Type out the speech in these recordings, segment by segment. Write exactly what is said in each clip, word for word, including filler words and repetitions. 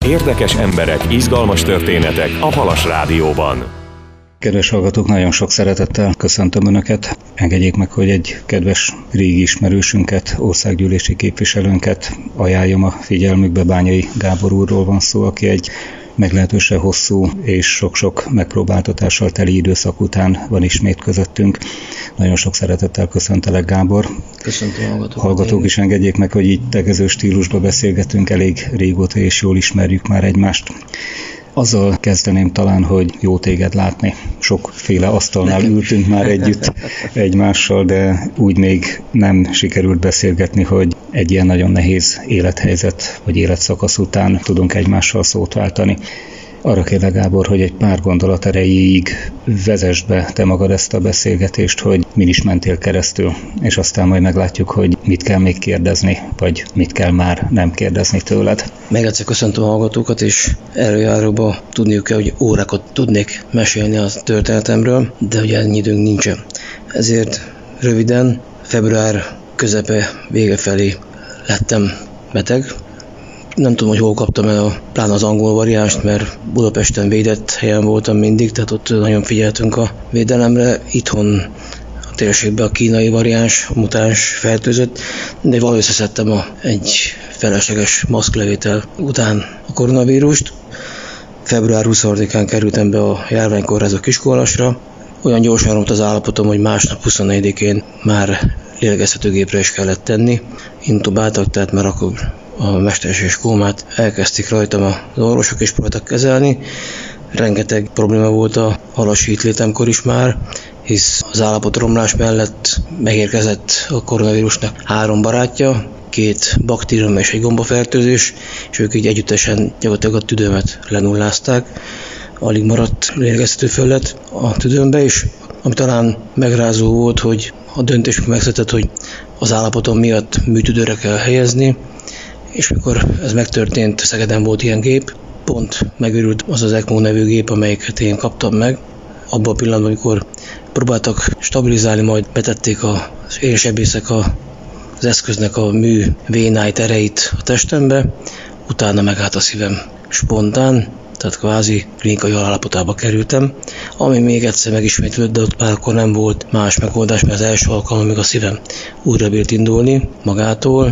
Érdekes emberek, izgalmas történetek a Halas Rádióban. Kedves hallgatók, nagyon sok szeretettel köszöntöm Önöket. Engedjék meg, hogy egy kedves régi ismerősünket, országgyűlési képviselőnket ajánljam a figyelmükbe. Bányai Gábor úrról van szó, aki egy meglehetősen hosszú és sok-sok megpróbáltatással teli időszak után van ismét közöttünk. Nagyon sok szeretettel köszöntelek, Gábor. Köszöntöm a hallgatókat. Hallgatók is engedjék meg, hogy így tegező stílusba beszélgetünk, elég régóta és jól ismerjük már egymást. Azzal kezdeném talán, hogy jó téged látni. Sokféle asztalnál ültünk már együtt egymással, de úgy még nem sikerült beszélgetni, hogy egy ilyen nagyon nehéz élethelyzet vagy életszakasz után tudunk egymással szót váltani. Arra kérlek, Gábor, hogy egy pár gondolat erejéig vezesd be te magad ezt a beszélgetést, hogy min is mentél keresztül, és aztán majd meglátjuk, hogy mit kell még kérdezni, vagy mit kell már nem kérdezni tőled. Még egyszer köszöntöm a hallgatókat, és előjáróba tudniuk kell, hogy órákat tudnék mesélni a történetemről, de ugye ennyi időnk nincsen. Ezért röviden február közepe vége felé lettem beteg. Nem tudom, hogy hol kaptam el a, pláne az angol variánst, mert Budapesten védett helyen voltam mindig, tehát ott nagyon figyeltünk a védelemre. Itthon a térségben a kínai variáns, a mutáns fertőzött, de valahogy összeszedtem a, egy felesleges maszklevétel után a koronavírust. február huszonharmadikán kerültem be a járványkórházba Kiskunhalasra. Olyan gyorsan romlott az állapotom, hogy másnap huszonnegyedikén már lélegeztetőgépre is kellett tenni. Intubáltak, tehát már akkor a mesterséges kómát elkezdték rajtam az orvosok, és próbáltak kezelni. Rengeteg probléma volt a halasi itt létemkor is már, hisz az állapotromlás mellett megérkezett a koronavírusnak három barátja, két baktérium és egy gombafertőzés, és ők így együttesen gyakorlatilag a tüdőmet lenullázták. Alig maradt lélegeztető felület a tüdőmbe, és ami talán megrázó volt, hogy a döntésük megszületett, hogy az állapotom miatt műtüdőre kell helyezni, és mikor ez megtörtént, Szegeden volt ilyen gép, pont megőrült az az ECMO nevű gép, amelyiket én kaptam meg. Abban a pillanatban, amikor próbáltak stabilizálni, majd betették az érsebészek az eszköznek a mű vénáit, erejét a testembe, utána megállt a szívem spontán, tehát kvázi klinikai halálapotába kerültem, ami még egyszer megismétlődött, de ott már akkor nem volt más megoldás, mert az első alkalommal még a szívem újra bírt indulni magától,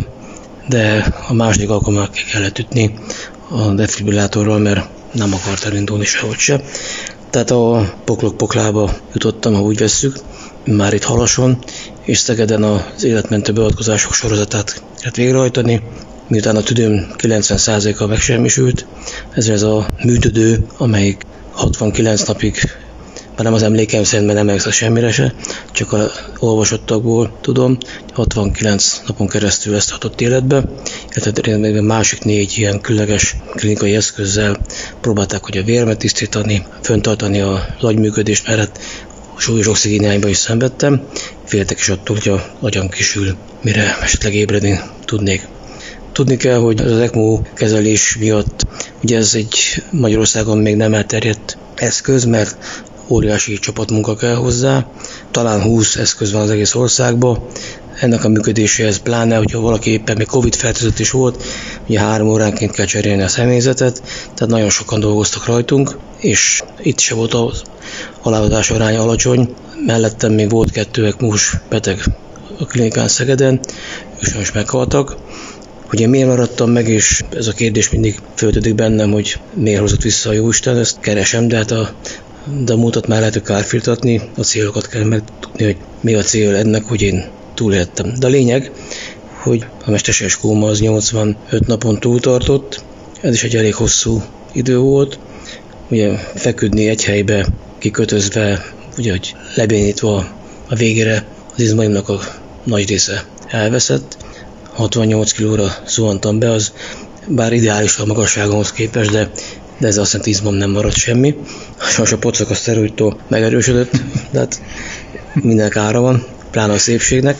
de a második alkalommal kellett ütni a defibrillátorral, mert nem akart elindulni sehogy se. Tehát a poklok poklába jutottam, ha úgy vesszük, már itt Halason, és Szegeden az életmentő beavatkozások sorozatát kellett végrehajtani, miután a tüdőm kilencven százaléka megsemmisült. Ez az a műtüdő, amelyik hatvankilenc napig, már nem az emlékeim szerint, mert nem emlékszem semmire se, csak a olvasottakból tudom, hatvankilenc napon keresztül ezt hatott életbe, illetve másik négy ilyen különleges klinikai eszközzel próbálták, hogy a vérmet tisztítani, föntartani az agyműködést, mert súlyos oxigénhiányban is szenvedtem, féltek is attól, hogy a agyam kisül, mire esetleg ébredni tudnék. Tudni kell, hogy az ECMO kezelés miatt, ugye ez egy Magyarországon még nem elterjedt eszköz, mert óriási csapatmunka kell hozzá, talán húsz eszköz van az egész országban. Ennek a működéséhez pláne, hogyha valaki éppen még Covid fertőzött is volt, ugye három óránként kell cserélni a személyzetet, tehát nagyon sokan dolgoztak rajtunk, és itt se volt az halálozás aránya alacsony. Mellettem még volt kettő ECMO-s beteg a klinikán Szegeden, ők most meghaltak. Ugye miért maradtam meg, és ez a kérdés mindig föltődik bennem, hogy miért hozott vissza a Jóisten, ezt keresem, de hát a, de a múltat már lehet kárfirtatni, a célokat kell megtudni, hogy mi a cél ennek, hogy én túléltem. De a lényeg, hogy a mesterséges kóma az nyolcvanöt napon túltartott, ez is egy elég hosszú idő volt, ugye feküdni egy helybe, kikötözve, ugye, hogy lebénítva a végére az izmaimnak a nagy része elveszett, hatvannyolc kilóra zuhantam be, az bár ideális a magasságomhoz képest, de, de ez azt jelenti, izmom nem maradt semmi. Sajnos a pocak a szteroidtól megerősödött, de hát mindenek ára van, pláne a szépségnek,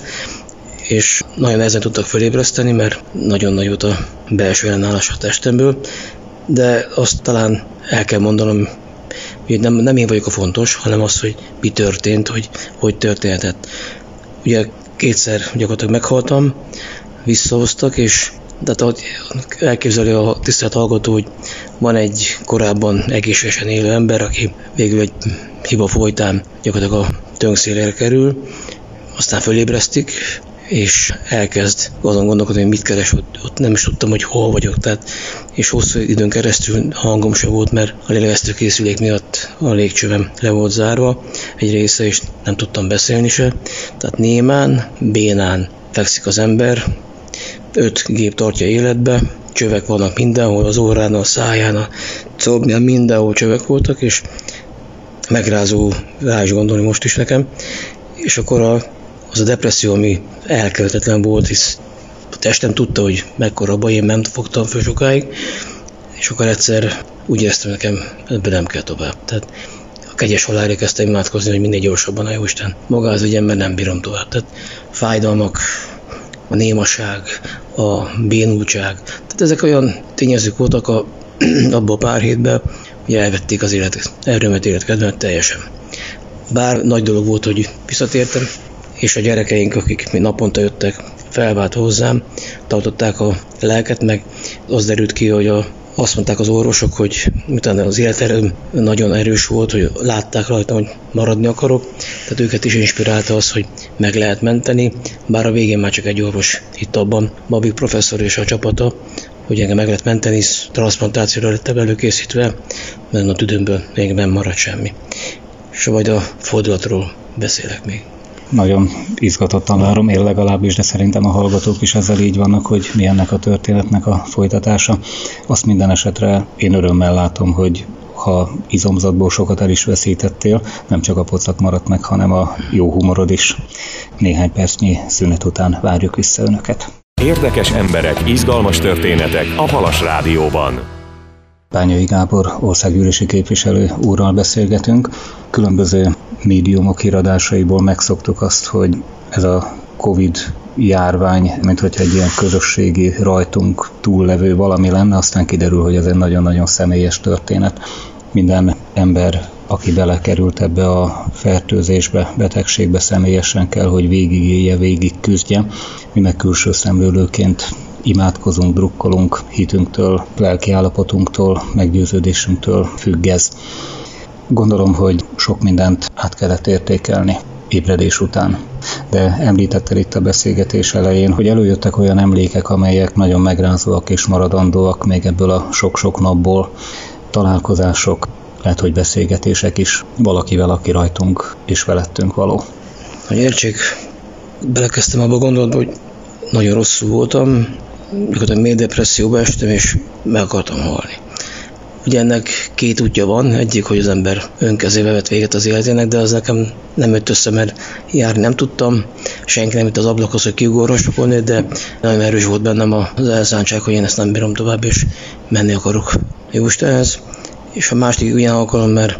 és nagyon nehezen tudtak felébreszteni, mert nagyon nagy volt a belső ellenállás a testemből, de azt talán el kell mondanom, hogy nem, nem én vagyok a fontos, hanem az, hogy mi történt, hogy hogy történhetett. Ugye kétszer gyakorlatilag meghaltam, visszahoztak, és de hát elképzelő a tisztelt hallgató, hogy van egy korábban egészségesen élő ember, aki végül egy hiba folytán gyakorlatilag a tönkszélére kerül, aztán fölébresztik, és elkezd azon gondolkodni, hogy mit keres, ott, ott nem is tudtam, hogy hol vagyok, tehát, és hosszú időn keresztül hangom se volt, mert a lélegeztetőkészülék miatt a légcsövem le volt zárva egy része, és nem tudtam beszélni se, tehát némán, bénán fekszik az ember, öt gép tartja életbe, csövek vannak mindenhol, az orrán, a száján, a combján, mindenhol csövek voltak, és megrázó rá is gondolni most is nekem, és akkor a, az a depresszió, ami elkerülhetetlen volt, hisz a testem tudta, hogy mekkora baj, én nem fogtam föl sokáig, és akkor egyszer úgy éreztem, nekem ebben nem kell tovább. Tehát a kegyes halálra kezdtem imádkozni, hogy minél gyorsabban a Jóisten magához vigyen, mert nem bírom tovább. Tehát fájdalmak, a némaság, a bénultság, tehát ezek olyan tényezők voltak a, abban a pár hétben, hogy elvették az élet, elrömet életkedvemet teljesen. Bár nagy dolog volt, hogy visszatértem, és a gyerekeink, akik mi naponta jöttek, felvált hozzám, tartották a lelket, meg az derült ki, hogy a, azt mondták az orvosok, hogy utána az életerőm nagyon erős volt, hogy látták rajta, hogy maradni akarok, tehát őket is inspirálta az, hogy meg lehet menteni, bár a végén már csak egy orvos hitt abban, Babik professzor és a csapata, hogy engem meg lehet menteni, hisz transzplantációra lettem előkészítve, mert a tüdőmből még nem maradt semmi. És majd a fordulatról beszélek még. Nagyon izgatottan várom, én legalábbis, de szerintem a hallgatók is ezzel így vannak, hogy mi ennek a történetnek a folytatása. Azt minden esetre én örömmel látom, hogy ha izomzatból sokat el is veszítettél, nem csak a pocak maradt meg, hanem a jó humorod is. Néhány percnyi szünet után várjuk vissza Önöket. Érdekes emberek, izgalmas történetek a Halas Rádióban. Bányai Gábor országgyűlési képviselő úrral beszélgetünk. Különböző médiumok híradásaiból megszoktuk azt, hogy ez a Covid járvány, mint hogyha egy ilyen közösségi rajtunk túllevő valami lenne, aztán kiderül, hogy ez egy nagyon-nagyon személyes történet. Minden ember, aki belekerült ebbe a fertőzésbe, betegségbe, személyesen kell, hogy végigélje, végig küzdje. Mi meg külső szemlélőként imádkozunk, drukkolunk, hitünktől, lelki állapotunktól, meggyőződésünktől függ ez. Gondolom, hogy sok mindent át kellett értékelni ébredés után. De említetted itt a beszélgetés elején, hogy előjöttek olyan emlékek, amelyek nagyon megrázóak és maradandóak még ebből a sok-sok napból, találkozások, lehet, hogy beszélgetések is valakivel, aki rajtunk és velettünk való. Hogy értsék, belekezdtem abba a gondolatba, hogy nagyon rosszul voltam, gyakorlatilag mély depresszióba estem, és meg akartam halni. Ugye ennek két útja van, egyik, hogy az ember önkezével vett véget az életének, de az nekem nem jött össze, mert járni nem tudtam, senki nem jött az ablakhoz, hogy kiugorhassak, de nagyon erős volt bennem az elszántság, hogy én ezt nem bírom tovább, és menni akarok Jóistenhez. És a másik ilyen alkalom, mert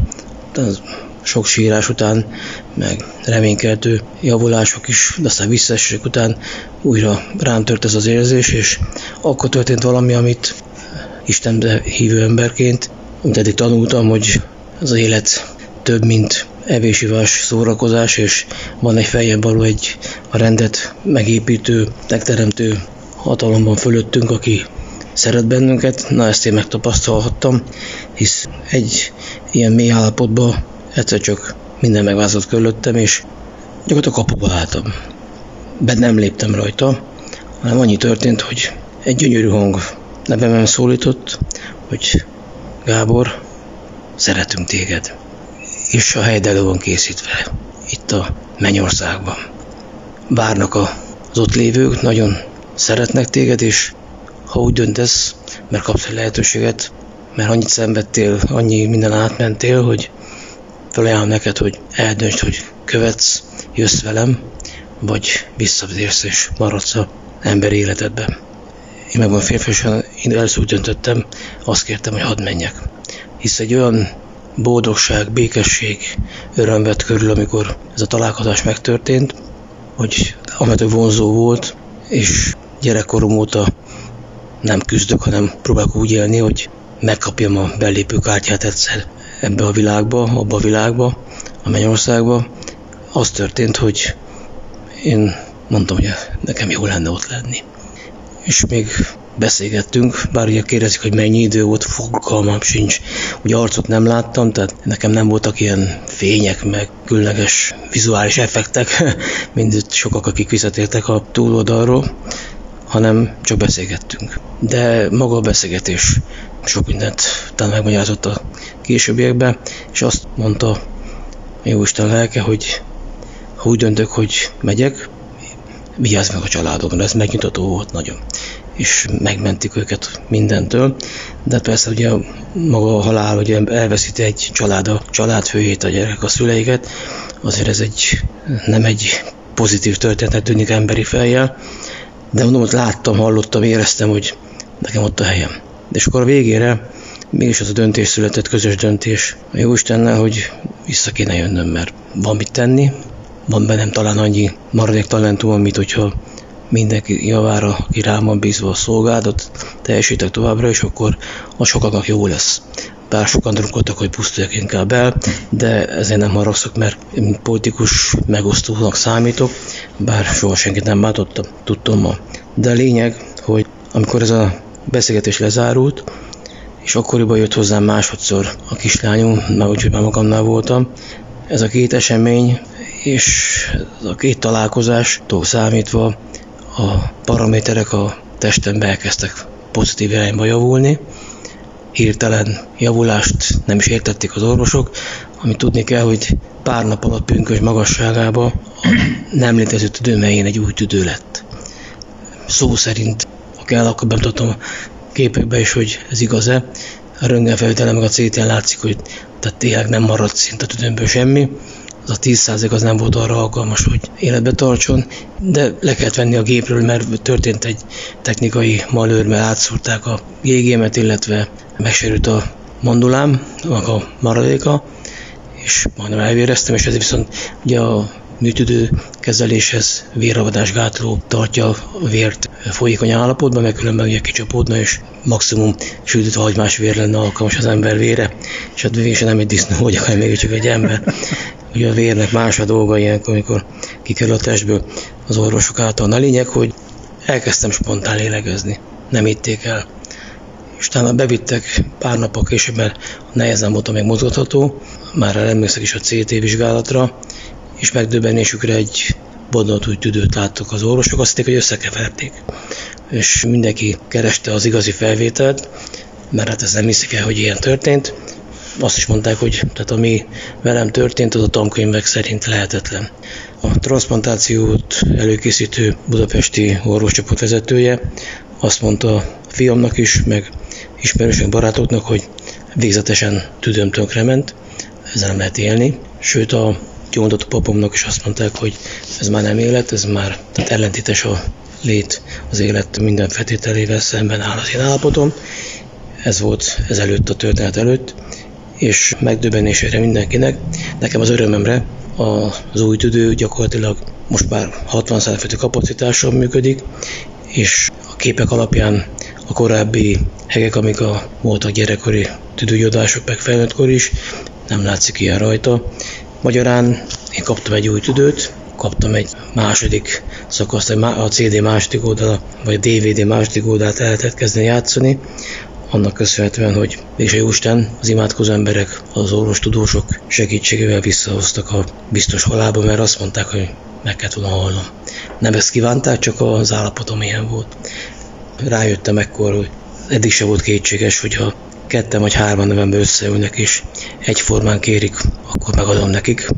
sok sírás után, meg reménykeltő javulások is, de aztán visszaesések után újra rám tört ez az érzés, és akkor történt valami, amit Istenbe hívő emberként, amit eddig tanultam, hogy az élet több, mint evés-ivás, szórakozás, és van egy feljebb való, egy a rendet megépítő, megteremtő hatalomban fölöttünk, aki szeret bennünket. Na, ezt én megtapasztalhattam, hisz egy ilyen mély állapotban egyszer csak minden megváltozott körülöttem, és gyakorlatilag kapuba álltam. Be nem léptem rajta, hanem annyi történt, hogy egy gyönyörű hang nevemen szólított, hogy Gábor, szeretünk téged. És a helyed elő van készítve, itt a Mennyországban. Várnak az ott lévők, nagyon szeretnek téged, és ha úgy döntesz, mert kapsz egy lehetőséget, mert annyit szenvedtél, annyi minden átmentél, hogy felajánlom neked, hogy eldöntsd, hogy követsz, jössz velem, vagy visszatérsz és maradsz az emberi életedben. Én megvan férfiasan, én először úgy döntöttem, azt kértem, hogy hadd menjek. Hisz egy olyan boldogság, békesség, öröm vett körül, amikor ez a találkozás megtörtént, hogy amelyettől vonzó volt, és gyerekkorom óta nem küzdök, hanem próbálok úgy élni, hogy megkapjam a belépőkártyát egyszer ebbe a világba, abba a világba, a Mennyországba. Az történt, hogy én mondtam, hogy nekem jó lenne ott lenni. És még beszélgettünk, bár ugye kérdezik, hogy mennyi idő volt, fogalmam sincs. Ugye arcot nem láttam, tehát nekem nem voltak ilyen fények, meg különleges vizuális effektek, mint sokak, akik visszatértek a túloldalról, hanem csak beszélgettünk. De maga a beszélgetés sok mindent talán megmagyarázott a későbbiekben, és azt mondta Jóisten lelke, hogy ha úgy döntök, hogy megyek, vigyázz meg a családomra, ez megnyugtató volt nagyon. És megmentik őket mindentől, de persze ugye maga a halál, hogy elveszíti egy család a családfőjét, a gyerek a szüleiket, azért ez egy, nem egy pozitív történet tűnik emberi fejjel, de mondom, hogy láttam, hallottam, éreztem, hogy nekem ott a helyem. És akkor a végére mégis az a döntés született, közös döntés a Jóistennel, hogy vissza kéne jönnöm, mert van mit tenni, van bennem talán annyi maradék talentum, mint hogyha mindenki javára, aki rám van bízva a szolgálatot, teljesítek továbbra, és akkor a sokaknak jó lesz. Bár sokan drukkoltak, hogy pusztuljak inkább el, de ezért nem haragszok, mert mint politikus megosztónak számítok, bár soha senkit nem bántottam, tudtam ma. De a lényeg, hogy amikor ez a beszélgetés lezárult, és akkoriban jött hozzám másodszor a kislányom, már úgyhogy már magamnál voltam, ez a két esemény, és a két találkozástól számítva a paraméterek a testemben elkezdtek pozitív irányba javulni. Hirtelen javulást nem is értették az orvosok, amit tudni kell, hogy pár nap alatt pünkös magasságába a nem létező tüdő melyén egy új tüdő lett. Szó szerint, ha kell, akkor bemutatom a képekbe is, hogy ez igaz-e. A röntgenfelvételen meg a cé tén látszik, hogy tehát tényleg nem maradt szint a tüdőmből semmi. Az a tíz százalék az nem volt arra alkalmas, hogy életbe tartson, de le kellett venni a gépről, mert történt egy technikai malőr, mert átszúrták a gégémet, illetve megsérült a mandulám, a maradéka, és majdnem elvéreztem, és ez viszont ugye a műtüdő kezeléshez vérravadásgátló tartja a vért folyékony állapotban, mert különben ugye kicsapódna, és maximum sűrűt hagymás vér lenne alkalmas az ember vére, és hát vése nem egy disznó vagyok, hanem még csak egy ember. Ugye a vérnek más a dolga ilyenkor, amikor kikerül a testből az orvosok által. A lényeg, hogy elkezdtem spontán lélegezni, nem hitték el. És utána bevittek pár nappal később, mert nehezen voltam még mozgatható, már emlékszek is a cé té vizsgálatra, és megdöbbenésükre egy bodnatúj tüdőt láttak az orvosok, azt hitték, hogy összekeverték. És mindenki kereste az igazi felvételt, mert hát ez nem hiszik el, hogy ilyen történt. Azt is mondták, hogy tehát ami velem történt, az a tankönyvek szerint lehetetlen. A transzplantációt előkészítő budapesti orvoscsoport vezetője azt mondta a fiamnak is, meg ismerősök, barátoknak, hogy végzetesen tüdőm tönkrement, ezzel nem lehet élni. Sőt, a gyógyító papomnak is azt mondták, hogy ez már nem élet, ez már tehát ellentétes a lét, az élet minden feltételével szemben áll az én állapotom. Ez volt ezelőtt, a történet előtt, és megdöbbenésére mindenkinek. Nekem az örömömre az új tüdő gyakorlatilag most már hatvan százalék kapacitással működik, és a képek alapján a korábbi hegek, amik a, voltak gyerekkori tüdőgyódások, meg felnőttkor is, nem látszik ilyen rajta. Magyarán én kaptam egy új tüdőt, kaptam egy második szakaszt, a cé dé második oldala, vagy a dé vé dé második oldalát el lehetett kezdeni játszani, annak köszönhetően, hogy és a Jóisten, az imádkozó emberek, az orvos tudósok segítségével visszahoztak a biztos halálba, mert azt mondták, hogy meg kellett volna halnom. Nem ezt kívánták, csak az állapotom ilyen volt. Rájöttem ekkor, hogy eddig se volt kétséges, hogyha ketten vagy hárman nevembe összeülnek, és egyformán kérik, akkor megadom nekik,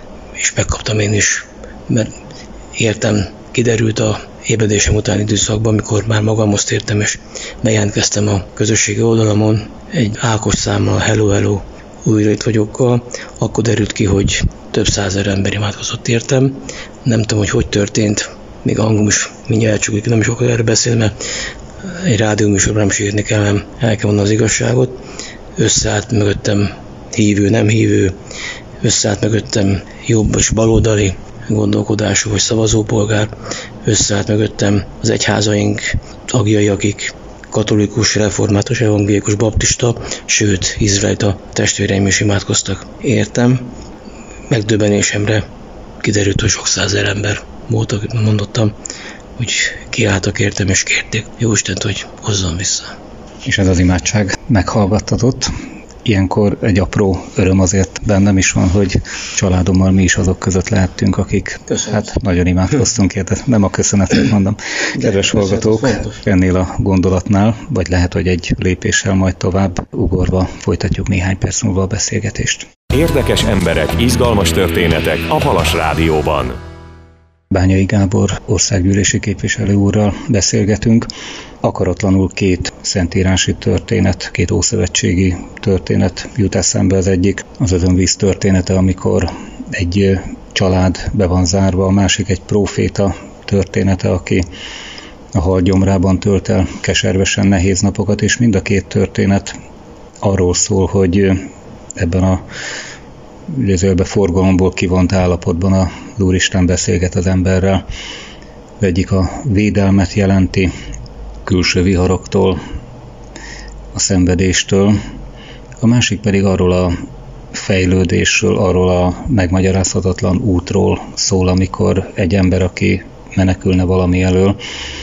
és megkaptam én is, mert értem, kiderült a ébredésem utáni időszakban, amikor már magamhoz tértem, és bejelentkeztem a közösségi oldalamon egy Ákos számmal, hello, hello, újra itt vagyokkal, akkor derült ki, hogy több százezer ember imádkozott értem. Nem tudom, hogy hogy történt, még a hangom is mindjárt elcsukik, nem is akarok erről beszélni, mert egy rádióműsorban nem sírni kell, nem el kell mondani az igazságot. Összeállt mögöttem hívő, nem hívő, összeállt mögöttem jobb és baloldali gondolkodású vagy szavazópolgár, összeállt mögöttem az egyházaink tagjai, akik katolikus, református, evangélikus, baptista, sőt, izraelita testvéreim is imádkoztak. Értem, megdöbbenésemre kiderült, hogy sok százezer ember voltak, mondottam, úgy kiálltak értem és kérték Jóistent, hogy hozzon vissza. És ez az imádság meghallgattatott. Ilyenkor egy apró öröm azért bennem is van, hogy családommal mi is azok között lehettünk, akik Köszönöm. hát nagyon imádkoztunk érte. Nem a köszönetet mondom. Kedves hallgatók, ennél a gondolatnál, vagy lehet, hogy egy lépéssel majd tovább ugorva folytatjuk néhány perc múlva a beszélgetést. Érdekes emberek, izgalmas történetek a Halas Rádióban. Bányai Gábor országgyűlési képviselő úrral beszélgetünk. Akaratlanul két szentírási történet, két ószövetségi történet jut eszembe. Az egyik az özönvíz története, amikor egy család be van zárva, a másik egy próféta története, aki a hal gyomrában tölt el keservesen nehéz napokat, és mind a két történet arról szól, hogy ebben a idézőjelben forgalomból kivont állapotban az Úristen beszélget az emberrel. Az egyik a védelmet jelenti, külső viharoktól, a szenvedéstől, a másik pedig arról a fejlődésről, arról a megmagyarázhatatlan útról szól, amikor egy ember, aki menekülne valami elől,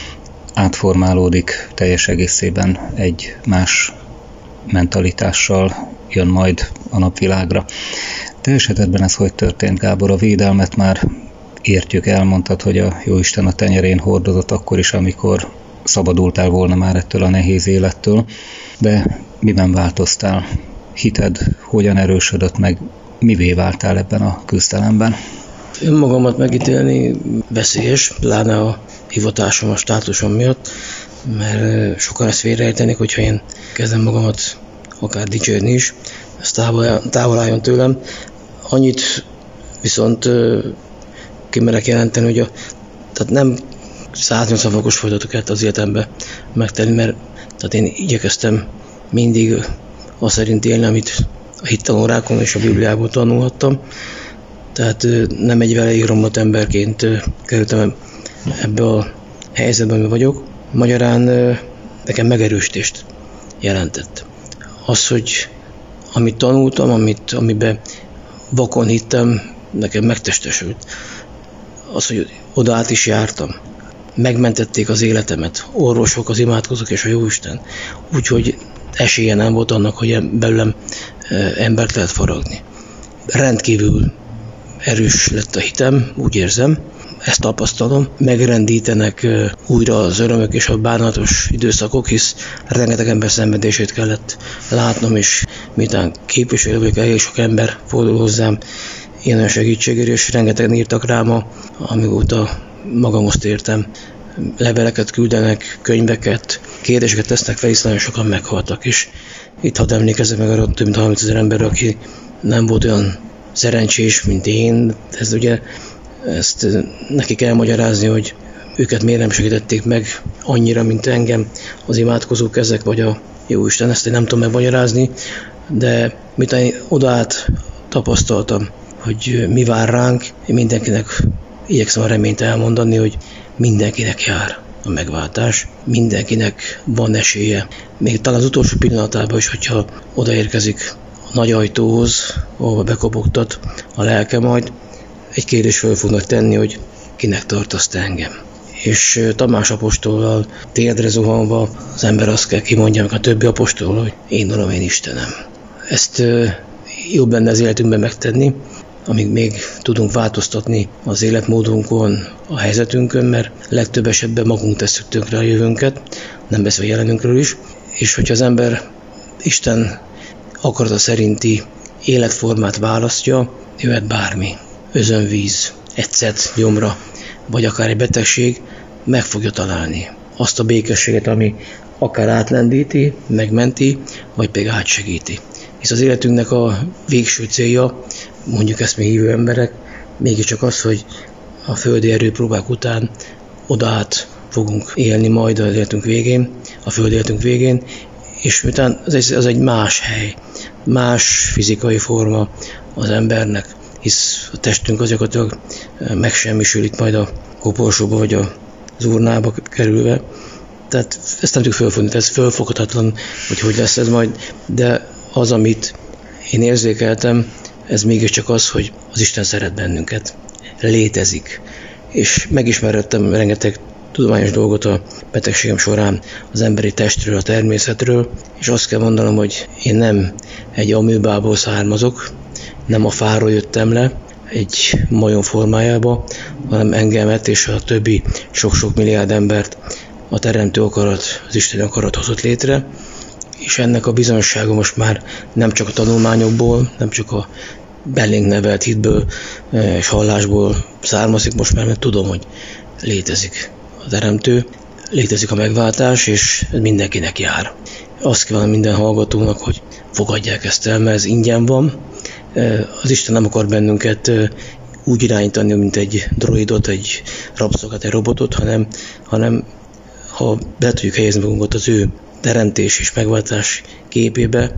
átformálódik teljes egészében egy más mentalitással, jön majd a napvilágra. Te esetedben ez hogy történt, Gábor? A védelmet már értjük, elmondtad, hogy a Jóisten a tenyerén hordozott akkor is, amikor szabadultál volna már ettől a nehéz élettől, de miben változtál? Hited hogyan erősödött meg? Mivé váltál ebben a küzdelemben? Önmagamat megítélni veszélyes, pláne a hivatásom, a státusom miatt, mert sokan ezt félreértenik, hogyha én kezdem magamat akár dicsérni is, ez távol, távol álljon tőlem. Annyit viszont kimerek jelenteni, hogy a, tehát nem száznyolcvan fokos folyamatokat az életembe megtenni, mert tehát én igyekeztem mindig azt szerint élni, amit a hittanórákon és a Bibliából tanulhattam. Tehát nem egy veleig romlott emberként kerültem ebbe a helyzetben, amiben vagyok. Magyarán nekem megerősítést jelentett. Az, hogy amit tanultam, amit, amiben vakon hittem, nekem megtestesült. Az, hogy oda át is jártam. Megmentették az életemet, orvosok, az imádkozók és a Jóisten. Úgyhogy esélye nem volt annak, hogy belőlem embert lehet faragni. Rendkívül erős lett a hitem, úgy érzem, ezt tapasztalom. Megrendítenek újra az örömök és a bánatos időszakok, hisz rengeteg ember szenvedését kellett látnom, és miután képviselő vagyok, elég sok ember fordul hozzám ilyen olyan segítségért, és rengetegen írtak rám, amióta magamhoz tértem. Leveleket küldenek, könyveket, kérdéseket tesznek fel, hisz nagyon sokan meghaltak, és itt hadd emlékezzek meg arra több mint harmincezer ember, aki nem volt olyan szerencsés, mint én. Ez ugye ezt neki kell magyarázni, hogy őket miért nem segítették meg annyira, mint engem az imádkozók ezek, vagy a Jóisten, ezt én nem tudom megmagyarázni, de miután én odaát tapasztaltam, hogy mi vár ránk, én mindenkinek igyekszem a reményt elmondani, hogy mindenkinek jár a megváltás, mindenkinek van esélye. Még talán az utolsó pillanatában is, hogyha odaérkezik a nagy ajtóhoz, ahova bekopogtat a lelke majd, egy kérdés föl fognak tenni, hogy kinek tartasz te engem. És Tamás apostollal térdre zuhanva az ember azt kell kimondja meg a többi apostol, hogy én Uram, én Istenem. Ezt jobb lenne az életünkben megtenni, amíg még tudunk változtatni az életmódunkon, a helyzetünkön, mert legtöbb esetben magunk tesszük tönkre a jövőnket, nem beszélve jelenünkről is, és hogyha az ember Isten akarata szerinti életformát választja, jöhet bármi, özönvíz, egyszet gyomra, vagy akár egy betegség, meg fogja találni azt a békességet, ami akár átlendíti, megmenti, vagy pedig átsegíti. Hisz az életünknek a végső célja, mondjuk ezt mi hívő emberek, mégiscsak az, hogy a földi erőpróbák után odaát fogunk élni majd az életünk végén, a földi életünk végén, és miután az egy, az egy más hely, más fizikai forma az embernek, hisz a testünk az gyakorlatilag megsemmisülik majd a koporsóba vagy az urnába kerülve. Tehát ezt nem tudjuk fölfogni, ez fölfoghatatlan, hogy hogy lesz ez majd, de az, amit én érzékeltem, ez mégiscsak az, hogy az Isten szeret bennünket, létezik. És megismerhettem rengeteg tudományos dolgot a betegségem során az emberi testről, a természetről, és azt kell mondanom, hogy én nem egy amőbából származok, nem a fáról jöttem le, egy majom formájába, hanem engemet és a többi sok-sok milliárd embert a teremtő akarat, az Isten akarat hozott létre, és ennek a bizonyossága most már nem csak a tanulmányokból, nem csak a belénk nevelt hitből és hallásból származik, most már mert tudom, hogy létezik a teremtő, létezik a megváltás, és mindenkinek jár. Azt kívánom minden hallgatónak, hogy fogadják ezt el, mert ez ingyen van. Az Isten nem akar bennünket úgy irányítani, mint egy droidot, egy rabszolgát, egy robotot, hanem, hanem ha be tudjuk helyezni magunkat az ő teremtés és megváltás képébe,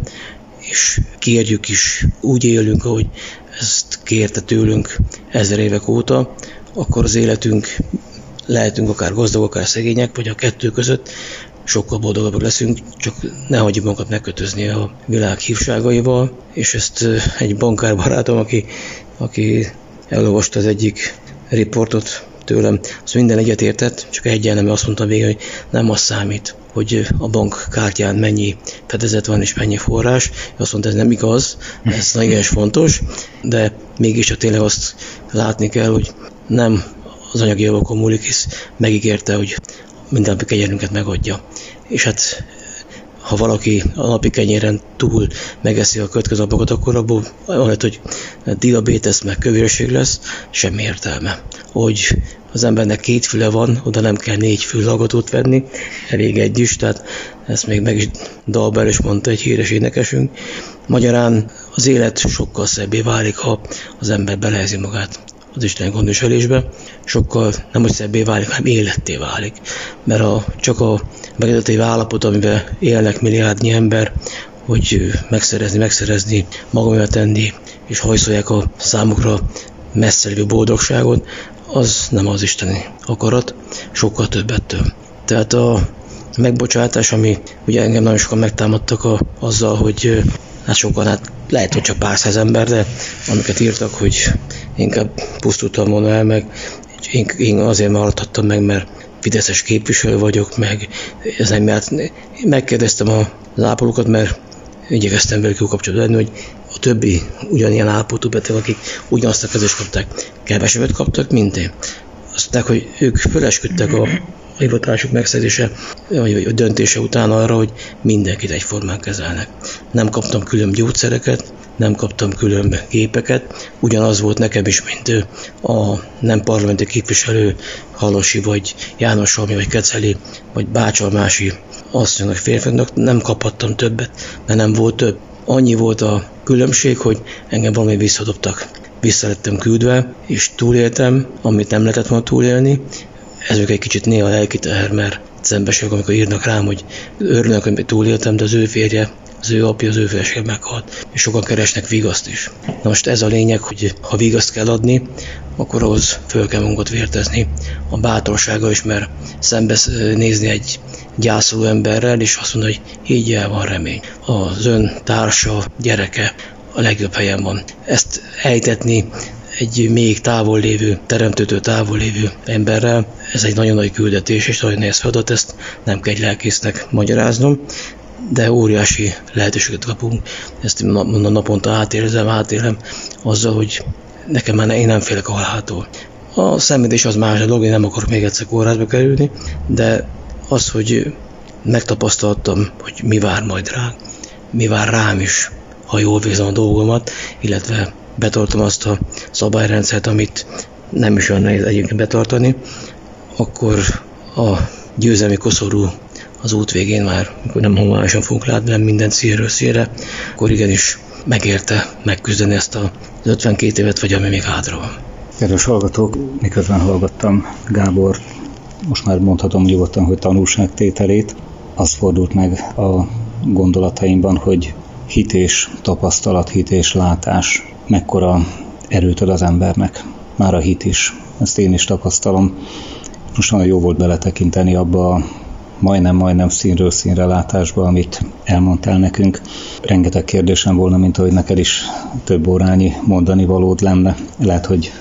és kérjük is, úgy élünk, ahogy ezt kérte tőlünk ezer évek óta, akkor az életünk, lehetünk akár gazdagok, akár szegények, vagy a kettő között sokkal boldogabbak leszünk, csak ne hagyjuk magunkat megkötözni a világ hívságaival, és ezt egy bankárbarátom, aki, aki elolvasta az egyik riportot tőlem, az minden egyetértett, csak egyen nem azt mondta végül, hogy nem az számít, hogy a bankkártyán mennyi fedezet van és mennyi forrás. Azt mondta, ez nem igaz, ez nagyon is fontos, de mégis csak tényleg azt látni kell, hogy nem az anyagi javakon múlik, hisz megígérte, hogy minden napi kenyerünket megadja. És hát ha valaki a napi kenyéren túl megeszi a következő napokat, akkor abból lehet, hogy diabétesz meg kövérség lesz, semmi értelme. Hogy az embernek két füle van, oda nem kell négy fülhallgatót venni, elég egy is, tehát ezt még meg is Dalber is mondta, egy híres énekesünk. Magyarán az élet sokkal szebbé válik, ha az ember belehelyezi magát az Isten gondviselésbe, sokkal nem hogy szebbé válik, hanem életté válik. Mert a, csak a megedető állapot, amiben élnek milliárdnyi ember, hogy megszerezni, megszerezni, magamra tenni, és hajszolják a számukra messze lévő boldogságot, az nem az isteni akarat, sokkal többettől. Tehát a megbocsátás, ami ugye engem nagyon sokan megtámadtak a, azzal, hogy hát sokan, hát lehet, hogy csak pár száz ember, de amiket írtak, hogy inkább pusztultam volna el, meg én, én azért maradhattam meg, mert fideszes képviselő vagyok, meg ezen mert megkérdeztem az ápolókat, mert igyekeztem velük jó kapcsolatban lenni, hogy a többi ugyanilyen állapotú beteg, akik ugyanazt a kezést kapták, kevesebbet kaptak, mint én. Azt mondták, hogy ők fölesküdtek a hivatásuk megszerzése, vagy a döntése után arra, hogy mindenkit egyformán kezelnek. Nem kaptam külön gyógyszereket, nem kaptam külön gépeket, ugyanaz volt nekem is, mint a nem parlamenti képviselő Halosi, vagy János Salmi, vagy Keceli, vagy Bácsalmási asszonynak, férfiaknak, nem kaphattam többet, mert nem volt több. Annyi volt a különbség, hogy engem valami visszadobtak. Vissza lettem küldve, és túléltem, amit nem lehetett volna túlélni. Ez még egy kicsit néha lelki teher, mert szembesülök, amikor írnak rám, hogy örülnek, hogy túléltem, de az ő férje, az ő apja, az ő felesége meghalt, és sokan keresnek vigaszt is. Na most ez a lényeg, hogy ha vigaszt kell adni, akkor ahhoz föl kell magunkat vértezni a bátorsága is, mert szembe nézni egy gyászoló emberrel, és azt mondani, hogy higgyel, van remény. Az ön társa, gyereke a legjobb helyen van. Ezt ejtetni egy még távol lévő, teremtőtől távol lévő emberrel, ez egy nagyon nagy küldetés, és nagyon nehéz feladat, ezt nem kell egy lelkésznek magyaráznom, de óriási lehetőséget kapunk, ezt naponta átérzem, átélem azzal, hogy nekem már ne, én nem félek a haláltól. A szenvedés az más dolog, én nem akarok még egyszer kórházba kerülni, de az, hogy megtapasztaltam, hogy mi vár majd rá, mi vár rám is, ha jól végzem a dolgomat, illetve betartom azt a szabályrendszert, amit nem is olyan nehéz egyébként betartani, akkor a győzelmi koszorú az út végén már, amikor nem homályosan fogunk látni, nem minden színről színre, akkor igenis megérte megküzdeni ezt az ötvenkét évet, vagy ami még hátra van. Kedves hallgatók, miközben hallgattam Gábor, most már mondhatom nyugodtan, hogy tanulságtételét, az fordult meg a gondolataimban, hogy hit és tapasztalat, hit és látás mekkora erőt ad az embernek. Már a hit is, ezt én is tapasztalom. Most nagyon jó volt beletekinteni abba a majdnem-majdnem színről színre látásba, amit elmondtál nekünk. Rengeteg kérdésem volna, mint ahogy neked is több órányi mondani valód lenne. Lehet, hogy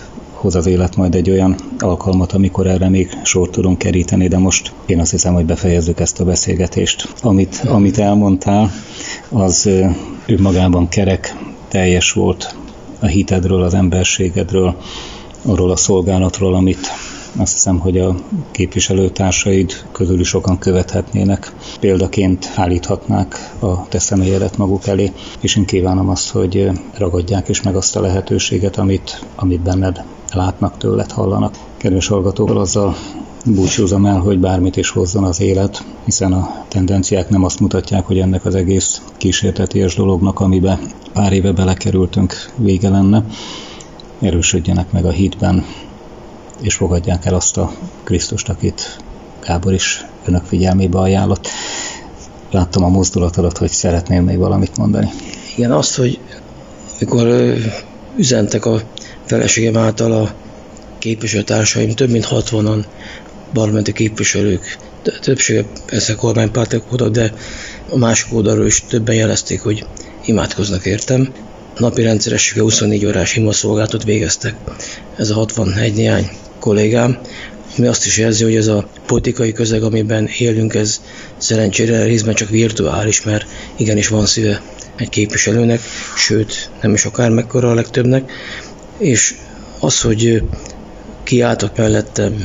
hoz az élet majd egy olyan alkalmat, amikor erre még sort tudunk keríteni, de most én azt hiszem, hogy befejezzük ezt a beszélgetést. Amit, amit elmondtál, az önmagában kerek, teljes volt a hitedről, az emberségedről, arról a szolgálatról, amit azt hiszem, hogy a képviselőtársaid közül is sokan követhetnének, példaként állíthatnák a te személyedet maguk elé, és én kívánom azt, hogy ragadják is meg azt a lehetőséget, amit, amit benned látnak, tőled hallanak. Kedves hallgatókkal, azzal búcsúzom el, hogy bármit is hozzon az élet, hiszen a tendenciák nem azt mutatják, hogy ennek az egész kísérteties dolognak, amiben pár éve belekerültünk, vége lenne. Erősödjenek meg a hitben, és fogadják el azt a Krisztust, akit Gábor is önök figyelmébe ajánlott. Láttam a mozdulatodat, hogy szeretnél még valamit mondani. Igen, azt, hogy amikor üzentek a feleségem által a képviselőtársaim, több mint hatvanan parlamenti képviselők, többsége persze kormánypártiak voltak, de a másik oldalról is többen jelezték, hogy imádkoznak értem. Napi rendszerességgel huszonnégy órás imaszolgálatot végeztek. Ez a hatvanegy néhány kollégám, ami azt is jelzi, hogy ez a politikai közeg, amiben élünk, ez szerencsére részben csak virtuális, mert igenis van szíve egy képviselőnek, sőt, nem is akár mekkora a legtöbbnek, és az, hogy kiálltak mellettem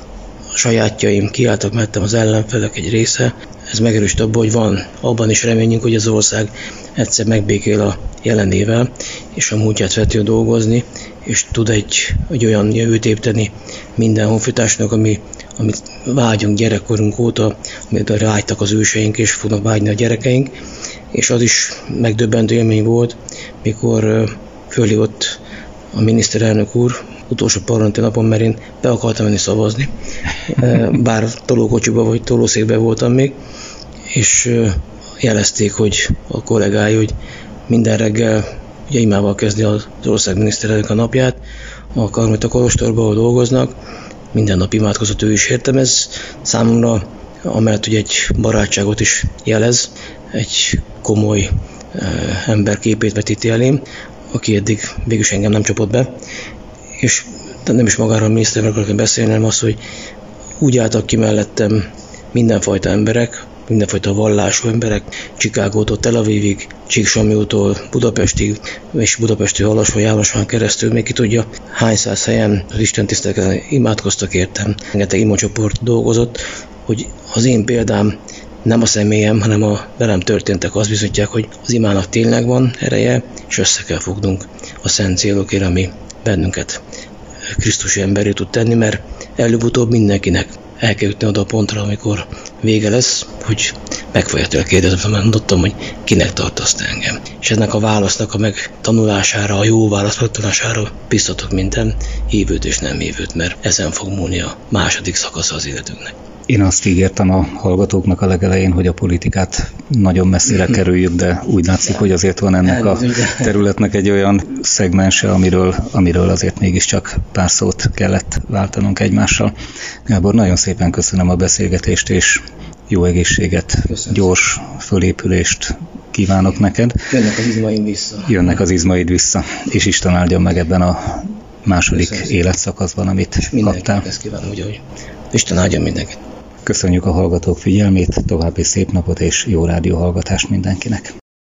a sajátjaim, kiálltak mellettem az ellenfelek egy része, ez megerősít abban, hogy van abban is reményünk, hogy az ország egyszer megbékél a jelenével, és a múltját fel dolgozni, és tud egy, egy olyan jövőt építeni minden honfitársnak, ami, amit vágyunk gyerekkorunk óta, amit rágytak az őseink, és fognak vágyni a gyerekeink. És az is megdöbbentő élmény volt, mikor fölhívott a miniszterelnök úr utolsó parlamenti napon, mert én be akartam menni szavazni, bár tolókocsiba vagy tolószékben voltam még, és jelezték, hogy a kollégái, hogy minden reggel ugye imával kezdi az ország miniszterelnök a napját, a Karmelita kolostorban, ahol dolgoznak, minden nap imádkozott ő is, értem. Ez számomra, amellett, hogy egy barátságot is jelez, egy komoly eh, ember képét vetíti elém, aki eddig végül engem nem csapott be, és nem is magáról a miniszterről akarok beszélni, hanem az, hogy úgy álltak ki mellettem mindenfajta emberek, mindenfajta vallású emberek, Chicagótól Tel Avivig, Csíksomlyótól Budapestig, és Budapestől Halasva, Jánosván keresztül, még ki tudja, hány száz helyen az Isten tiszteleten imádkoztak értem. Rengeteg imacsoport dolgozott, hogy az én példám nem a személyem, hanem a velem történtek azt bizonyítják, hogy az imának tényleg van ereje, és össze kell fognunk a szent célokért, ami bennünket krisztusi emberré tud tenni, mert előbb-utóbb mindenkinek el kell jutni oda a pontra, amikor vége lesz, hogy meg fogja tőle kérdezni, mert mondottam, hogy kinek tartasz te engem. És ennek a válasznak a megtanulására, a jó válasz megtanulására biztatok minden hívőt és nem hívőt, mert ezen fog múlni a második szakasza az életünknek. Én azt ígértem a hallgatóknak a legelején, hogy a politikát nagyon messzire kerüljük, de úgy látszik, hogy azért van ennek a területnek egy olyan szegmense, amiről, amiről azért mégiscsak pár szót kellett váltanunk egymással. Gábor, nagyon szépen köszönöm a beszélgetést, és jó egészséget, köszönöm. Gyors fölépülést kívánok neked. Jönnek az izmaid vissza. Jönnek az izmaid vissza, és Isten áldjon meg ebben a második köszönöm. Életszakaszban, amit és kaptál. Ezt kívánom, ugye, hogy Isten áldjon mindenkit. Köszönjük a hallgatók figyelmét, további szép napot és jó rádióhallgatást mindenkinek.